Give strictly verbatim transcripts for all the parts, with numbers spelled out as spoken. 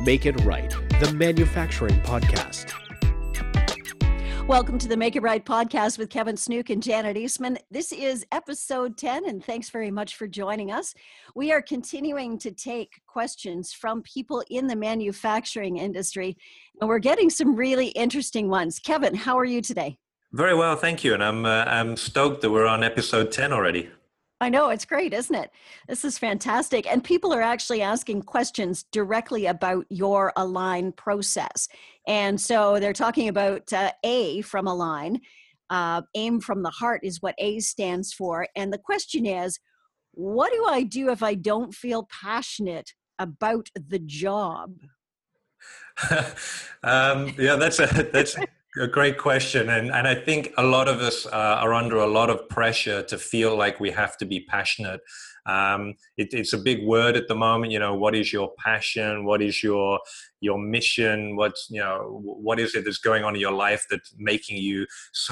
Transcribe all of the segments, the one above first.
Make It Right, the manufacturing podcast. Welcome to the Make It Right podcast with Kevin Snook and Janet Eastman. This is episode ten, and thanks very much for joining us. We are continuing to take questions from people in the manufacturing industry, and we're getting some really interesting ones. Kevin, how are you today? Very well, thank you. And I'm uh, I'm stoked that we're on episode ten already. I know, it's great, isn't it? This is fantastic. And people are actually asking questions directly about your Align process. And so they're talking about uh, A from Align. Uh, aim from the heart is what A stands for. And the question is, what do I do if I don't feel passionate about the job? um, yeah, that's a that's a great question, and and I think a lot of us uh, are under a lot of pressure to feel like we have to be passionate. Um, it, it's a big word at the moment. You know, what is your passion? What is your your mission? What's you know what is it that's going on in your life that's making you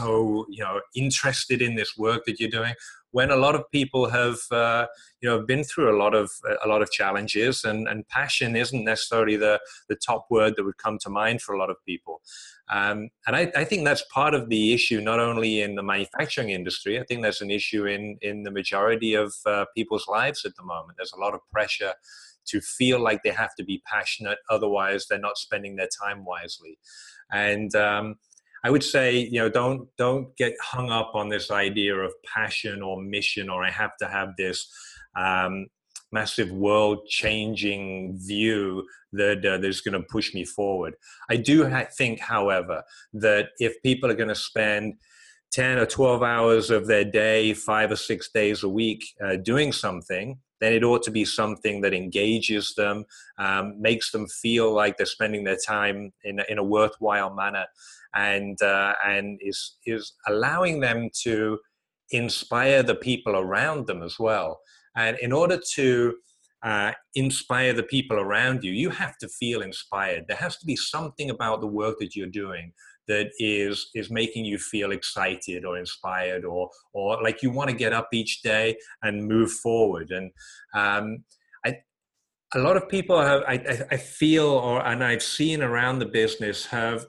so you know interested in this work that you're doing? When a lot of people have uh, you know been through a lot of a lot of challenges, and, and passion isn't necessarily the the top word that would come to mind for a lot of people. Um, and I, I think that's part of the issue, not only in the manufacturing industry. I think that's an issue in in the majority of uh, people's lives at the moment. There's a lot of pressure to feel like they have to be passionate, otherwise they're not spending their time wisely. And um, I would say, you know, don't don't get hung up on this idea of passion or mission, or I have to have this um, massive world-changing view that uh, that's going to push me forward. I do ha- think, however, that if people are going to spend ten or twelve hours of their day, five or six days a week uh, doing something, then it ought to be something that engages them, um, makes them feel like they're spending their time in a, in a worthwhile manner, and uh, and is is allowing them to inspire the people around them as well. And in order to uh, inspire the people around you, you have to feel inspired. There has to be something about the work that you're doing that is is making you feel excited or inspired, or or like you want to get up each day and move forward. And um, I, a lot of people have, I, I feel, or and I've seen around the business, have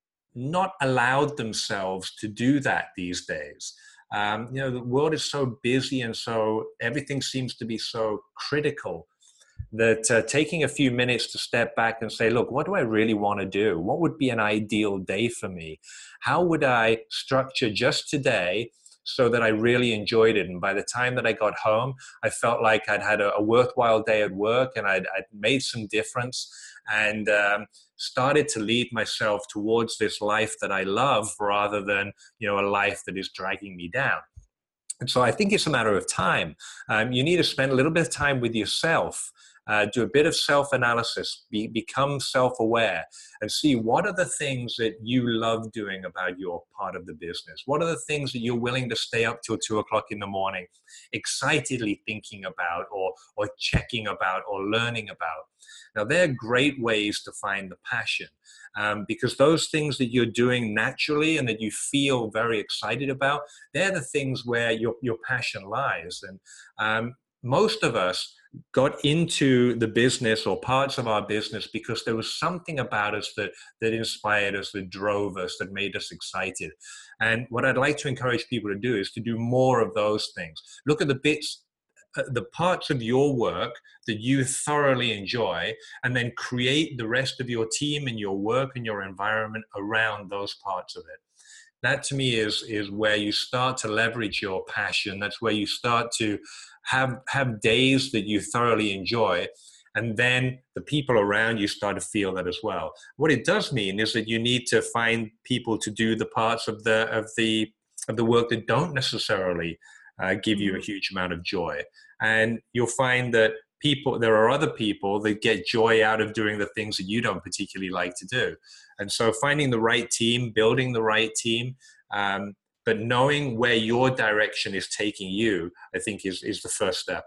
not allowed themselves to do that these days. Um, you know, the world is so busy, and so everything seems to be so critical that uh, taking a few minutes to step back and say, look, what do I really want to do? What would be an ideal day for me? How would I structure just today so that I really enjoyed it? And by the time that I got home, I felt like I'd had a, a worthwhile day at work, and I'd, I'd made some difference, and um, started to lead myself towards this life that I love, rather than, you know, a life that is dragging me down. And so I think it's a matter of time. Um, you need to spend a little bit of time with yourself, uh, do a bit of self-analysis, be, become self-aware, and see what are the things that you love doing about your part of the business. What are the things that you're willing to stay up till two o'clock in the morning, excitedly thinking about, or or checking about, or learning about. Now, they're great ways to find the passion, um, because those things that you're doing naturally and that you feel very excited about, they're the things where your, your passion lies. And um, most of us got into the business, or parts of our business, because there was something about us that, that inspired us, that drove us, that made us excited. And what I'd like to encourage people to do is to do more of those things. Look at the bits, uh, the parts of your work that you thoroughly enjoy, and then create the rest of your team and your work and your environment around those parts of it. That, to me, is is where you start to leverage your passion. That's where you start to have have days that you thoroughly enjoy, and then the people around you start to feel that as well. What it does mean is that you need to find people to do the parts of the of the of the work that don't necessarily uh, give you a huge amount of joy, and you'll find that people there are other people that get joy out of doing the things that you don't particularly like to do. And so finding the right team, building the right team, um, but knowing where your direction is taking you, I think is, is the first step.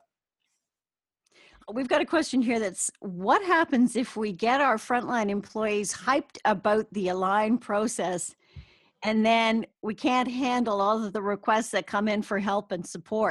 We've got a question here that's, what happens if we get our frontline employees hyped about the Align process, and then we can't handle all of the requests that come in for help and support?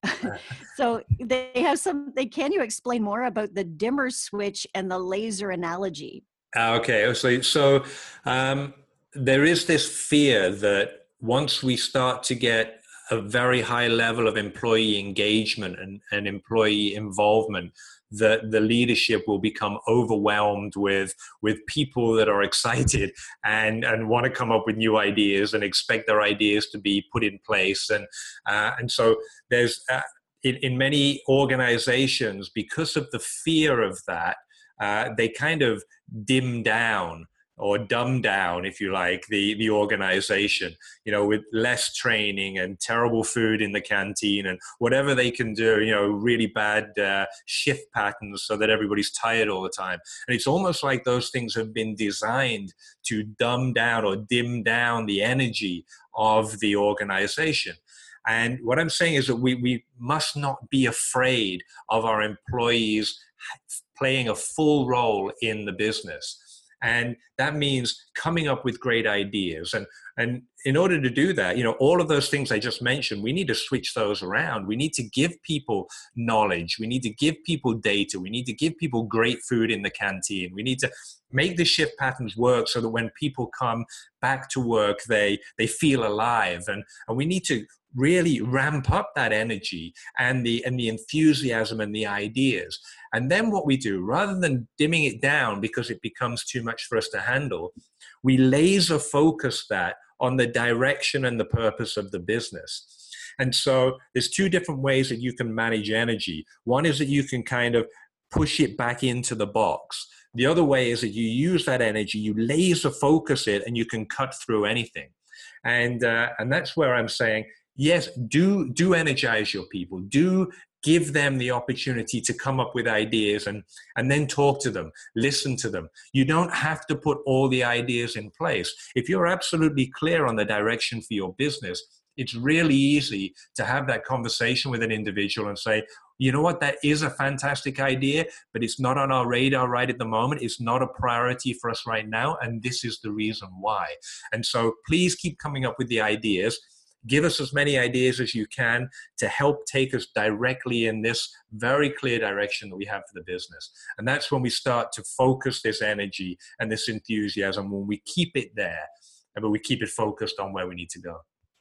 So they have some, they, can you explain more about the dimmer switch and the laser analogy? Okay, so, so um, there is this fear that once we start to get a very high level of employee engagement and, and employee involvement, that the leadership will become overwhelmed with with people that are excited and and want to come up with new ideas and expect their ideas to be put in place. And uh, and so there's uh, in, in many organizations, because of the fear of that, uh, they kind of dim down or dumb down, if you like, the, the organization, you know, with less training and terrible food in the canteen and whatever they can do, you know, really bad uh, shift patterns so that everybody's tired all the time. And it's almost like those things have been designed to dumb down or dim down the energy of the organization. And what I'm saying is that we, we must not be afraid of our employees playing a full role in the business. And that means coming up with great ideas. And, and in order to do that, you know, all of those things I just mentioned, we need to switch those around. We need to give people knowledge. We need to give people data. We need to give people great food in the canteen. We need to make the shift patterns work so that when people come back to work, they, they feel alive. And, and we need to really ramp up that energy and the and the enthusiasm and the ideas. And then what we do, rather than dimming it down because it becomes too much for us to handle, we laser focus that on the direction and the purpose of the business. And so there's two different ways that you can manage energy. One is that you can kind of push it back into the box. The other way is that you use that energy, you laser focus it, and you can cut through anything. And uh, and that's where I'm saying, yes, do do energize your people. Do give them the opportunity to come up with ideas and, and then talk to them, listen to them. You don't have to put all the ideas in place. If you're absolutely clear on the direction for your business, it's really easy to have that conversation with an individual and say, you know what, that is a fantastic idea, but it's not on our radar right at the moment. It's not a priority for us right now, and this is the reason why. And so please keep coming up with the ideas. Give us as many ideas as you can to help take us directly in this very clear direction that we have for the business. And that's when we start to focus this energy and this enthusiasm, when we keep it there, but we keep it focused on where we need to go.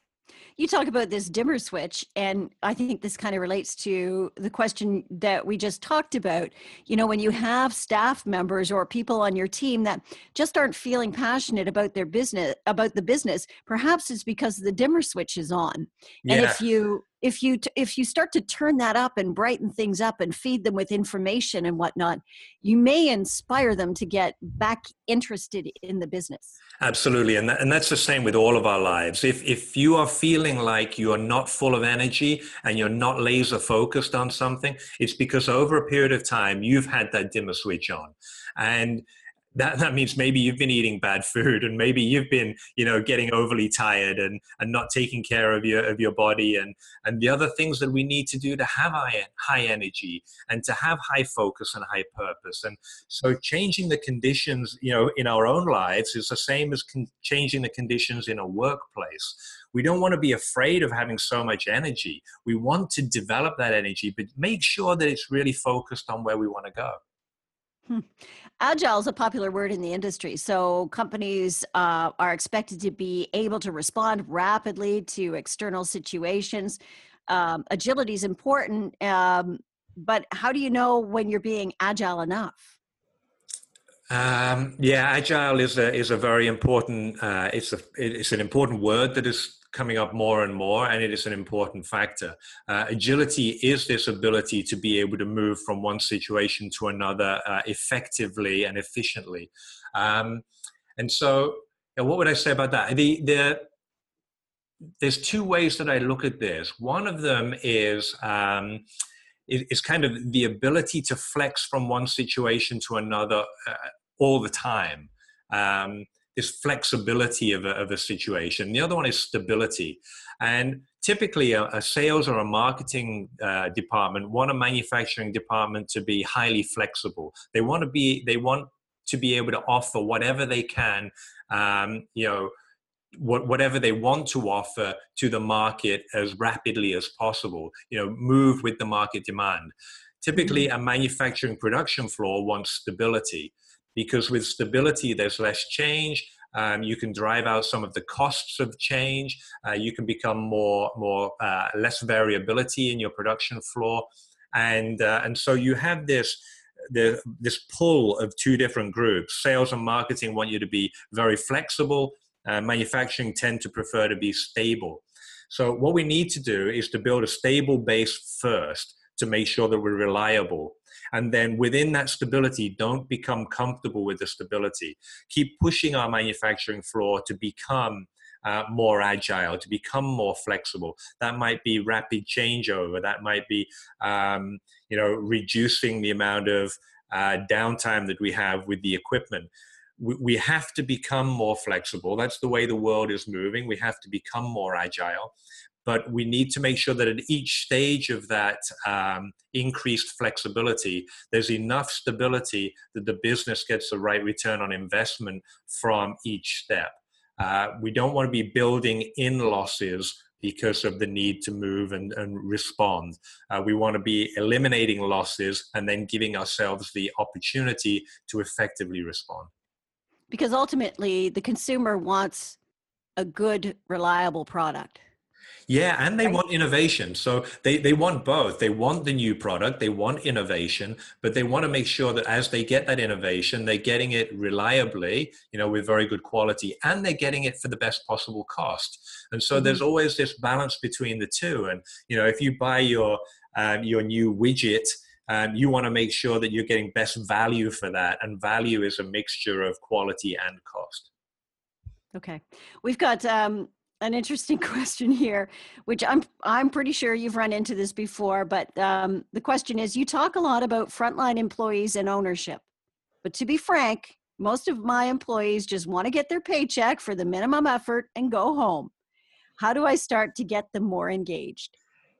You talk about this dimmer switch, and I think this kind of relates to the question that we just talked about. You know, when you have staff members or people on your team that just aren't feeling passionate about their business, about the business, perhaps it's because the dimmer switch is on. Yeah. And if you if you if you start to turn that up and brighten things up and feed them with information and whatnot, you may inspire them to get back interested in the business. Absolutely. And, that, and that's the same with all of our lives. If, if you are feeling like you are not full of energy and you're not laser focused on something, it's because over a period of time, you've had that dimmer switch on. And That, that means maybe you've been eating bad food, and maybe you've been, you know, getting overly tired and, and not taking care of your of your body and, and the other things that we need to do to have high, high energy and to have high focus and high purpose. And so changing the conditions, you know, in our own lives is the same as con- changing the conditions in a workplace. We don't want to be afraid of having so much energy. We want to develop that energy, but make sure that it's really focused on where we want to go. Hmm. Agile is a popular word in the industry. So companies uh, are expected to be able to respond rapidly to external situations. Um, agility is important, um, but how do you know when you're being agile enough? Um, yeah, agile is a is a very important. Uh, it's a it's an important word that is coming up more and more, and it is an important factor. Uh, agility is this ability to be able to move from one situation to another uh, effectively and efficiently. Um, and so, you know, what would I say about that? The the there's two ways that I look at this. One of them is. Um, Is kind of the ability to flex from one situation to another uh, all the time. Um, this flexibility of a, of a situation. The other one is stability. And typically a, a sales or a marketing uh, department want a manufacturing department to be highly flexible. They want to be, they want to be able to offer whatever they can, um, you know, what, whatever they want to offer to the market as rapidly as possible, you know, move with the market demand. Typically, a manufacturing production floor wants stability, because with stability, there's less change. Um, you can drive out some of the costs of change. Uh, you can become more, more uh, less variability in your production floor, and uh, and so you have this. The, this pull of two different groups. Sales and marketing want you to be very flexible. Uh, manufacturing tend to prefer to be stable. So what we need to do is to build a stable base first to make sure that we're reliable. And then within that stability, don't become comfortable with the stability. Keep pushing our manufacturing floor to become Uh, more agile, to become more flexible. That might be rapid changeover. That might be, um, you know, reducing the amount of uh, downtime that we have with the equipment. We, we have to become more flexible. That's the way the world is moving. We have to become more agile. But we need to make sure that at each stage of that um, increased flexibility, there's enough stability that the business gets the right return on investment from each step. Uh, we don't want to be building in losses because of the need to move and, and respond. Uh, we want to be eliminating losses and then giving ourselves the opportunity to effectively respond. Because ultimately, the consumer wants a good, reliable product. Yeah, and they Right. want innovation. So they, they want both. They want the new product, they want innovation, but they want to make sure that as they get that innovation, they're getting it reliably, you know, with very good quality, and they're getting it for the best possible cost. And so mm-hmm. there's always this balance between the two. And, you know, if you buy your, um, your new widget, um, you want to make sure that you're getting best value for that. And value is a mixture of quality and cost. Okay. We've got, um, an interesting question here, which I'm I'm pretty sure you've run into this before, but um, the question is, you talk a lot about frontline employees and ownership, but to be frank, most of my employees just want to get their paycheck for the minimum effort and go home. How do I start to get them more engaged?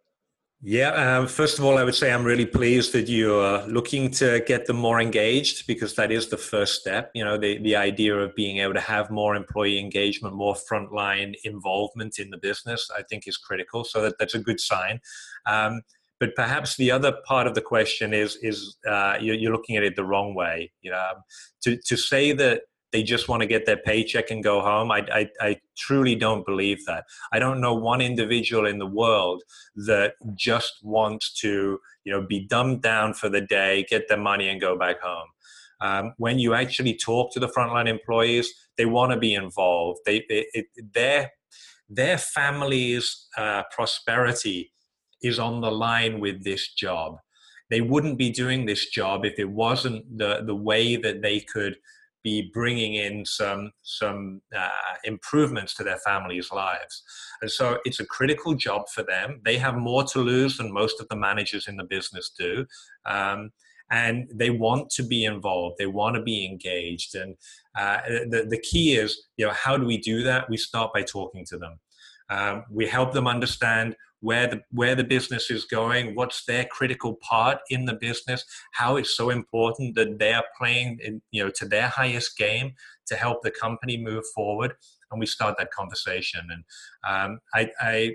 Yeah, um, first of all, I would say I'm really pleased that you're looking to get them more engaged, because that is the first step. You know, the, the idea of being able to have more employee engagement, more frontline involvement in the business, I think is critical. So that, that's a good sign. Um, but perhaps the other part of the question is, is uh, you're, you're looking at it the wrong way. You know, to, to say that they just want to get their paycheck and go home, I, I, I truly don't believe that. I don't know one individual in the world that just wants to, you know, be dumbed down for the day, get their money and go back home. Um, when you actually talk to the frontline employees, they want to be involved. They, they it, their, their family's uh, prosperity is on the line with this job. They wouldn't be doing this job if it wasn't the, the way that they could be bringing in some some uh, improvements to their families' lives. And so it's a critical job for them. They have more to lose than most of the managers in the business do. Um, and they want to be involved. They want to be engaged. And uh, the, the key is, you know, how do we do that? We start by talking to them. Um, we help them understand where the where the business is going, what's their critical part in the business, how it's so important that they are playing in, you know, to their highest game to help the company move forward. And we start that conversation. And um, I, I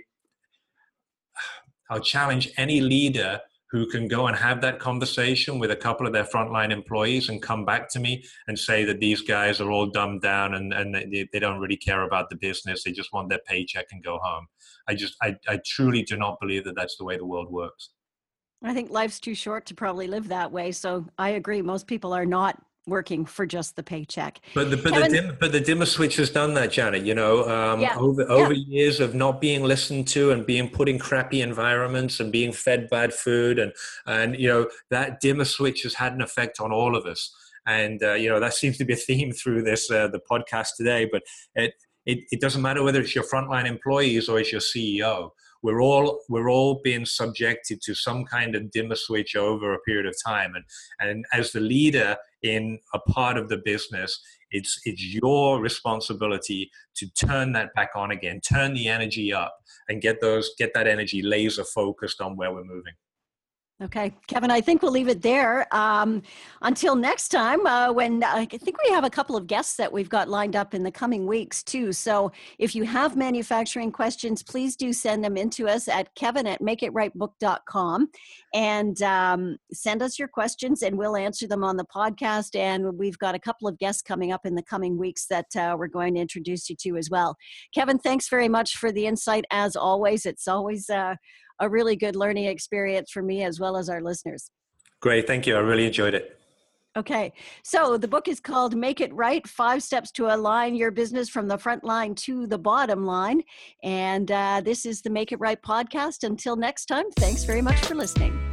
I'll challenge any leader who can go and have that conversation with a couple of their frontline employees and come back to me and say that these guys are all dumbed down and, and they, they don't really care about the business. They just want their paycheck and go home. I just, I, I truly do not believe that that's the way the world works. I think life's too short to probably live that way. So I agree. Most people are not working for just the paycheck. But the but Kevin, the dim, but the dimmer switch has done that, Janet. You know, um, yeah, over over yeah. years of not being listened to and being put in crappy environments and being fed bad food, and and you know that dimmer switch has had an effect on all of us. And uh, you know that seems to be a theme through this uh, the podcast today. But it, it it doesn't matter whether it's your frontline employees or it's your C E O. We're all we're all being subjected to some kind of dimmer switch over a period of time, and and as the leader in a part of the business, it's it's your responsibility to turn that back on again, turn the energy up, and get those get that energy laser focused on where we're moving. Okay, Kevin, I think we'll leave it there. Um, until next time, uh, when uh, I think we have a couple of guests that we've got lined up in the coming weeks too. So if you have manufacturing questions, please do send them into us at kevin at make it right book dot com and um, send us your questions and we'll answer them on the podcast. And we've got a couple of guests coming up in the coming weeks that uh, we're going to introduce you to as well. Kevin, thanks very much for the insight as always. It's always uh, a really good learning experience for me as well as our listeners. Great. Thank you. I really enjoyed it. Okay. So the book is called Make It Right, Five Steps to Align Your Business from the Front Line to the Bottom Line. And uh, this is the Make It Right podcast. Until next time, thanks very much for listening.